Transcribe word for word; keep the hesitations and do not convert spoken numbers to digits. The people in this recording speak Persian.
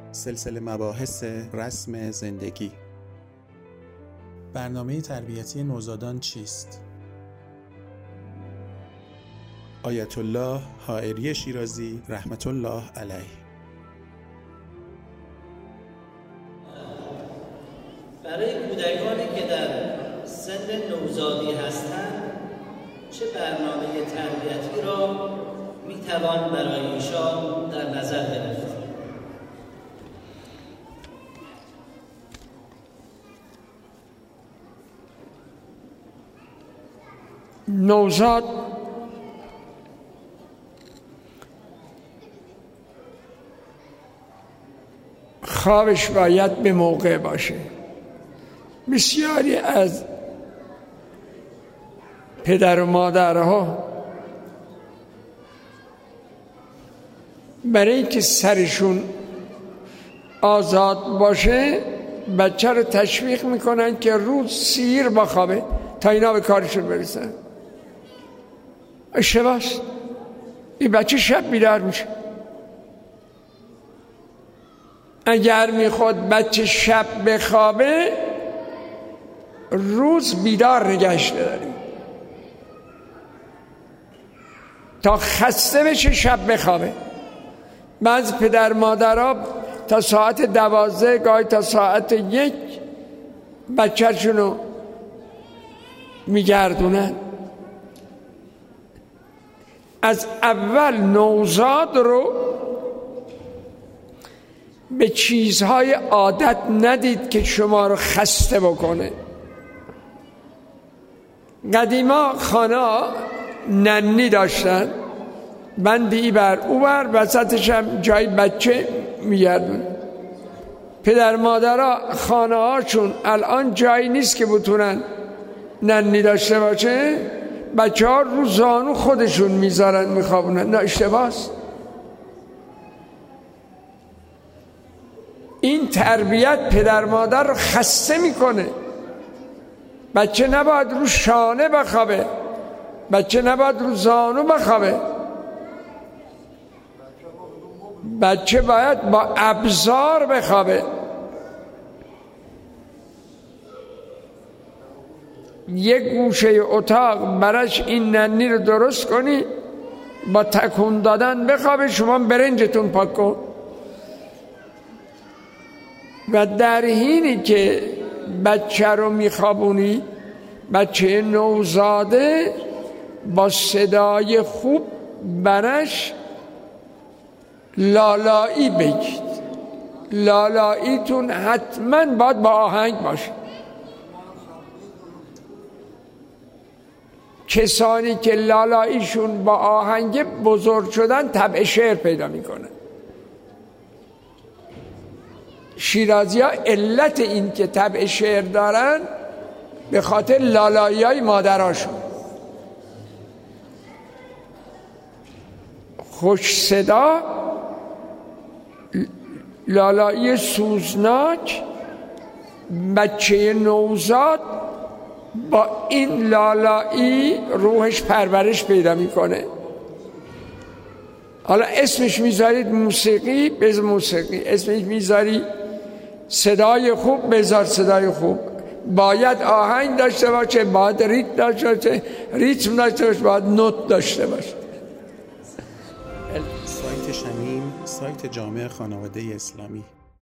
سلسله مباحث رسم زندگی. برنامه تربیتی نوزادان چیست؟ آیت الله حائری شیرازی رحمت الله علیه. برای کودکانی که در سن نوزادی هستند چه برنامه تربیتی را میتوان برای ایشان در نظر گرفت؟ نوزاد خوابش باید به موقع باشه. بسیاری از پدر و مادرها برای اینکه سرشون آزاد باشه بچه رو تشویق میکنن که روز سیر بخوابه تا اینا به کارشون برسن. اشتباهست. این بچه شب بیدار میشه. اگر میخواد بچه شب بخوابه روز بیدار نگهش داریم تا خسته بشه شب بخوابه. بعض پدر مادرها تا ساعت دوازده گاهی تا ساعت یک بچه‌شونو میگردونن. از اول نوزاد رو به چیزهای عادت ندید که شما رو خسته بکنه. قدیما خانه ننی داشتن، بندی بر او بر وسطش هم جای بچه میگردون. پدر مادرها خانه هاشون الان جایی نیست که بتونن ننی داشته باشه، بچه ها رو زانو خودشون میذارن میخوابونن. نه، اشتباهست. این تربیت پدر مادر رو خسته میکنه. بچه نباید رو شانه بخوابه، بچه نباید رو زانو بخوابه. بچه باید با ابزار بخوابه. یک گوشه اتاق براش این ننی رو درست کنی، با تکون دادن بخوابه. شما برنجتون پاک کن. و در حینی که بچه رو میخوابونی، بچه نوزاده، با صدای خوب برش لالایی بگید. لالاییتون حتما باید با آهنگ باشه. کسانی که لالاییشون با آهنگ بزرگ شدن طبع شعر پیدا میکنن. شیرازی ها علت این که طبع شعر دارن به خاطر لالایی های مادراشون. خوش صدا، لالایی سوزناک، بچه نوزاد با این لالایی روحش پرورش پیدا میکنه. حالا اسمش میذارید موسیقی، بذار موسیقی. اسمش میذاری صدای خوب، بذار صدای خوب. باید آهنگ داشته باشه، باید ریتم داشته باشه، ریتم داشته باشه، باید نوت داشته باشه. سایت شمیم، سایت جامع خانواده اسلامی.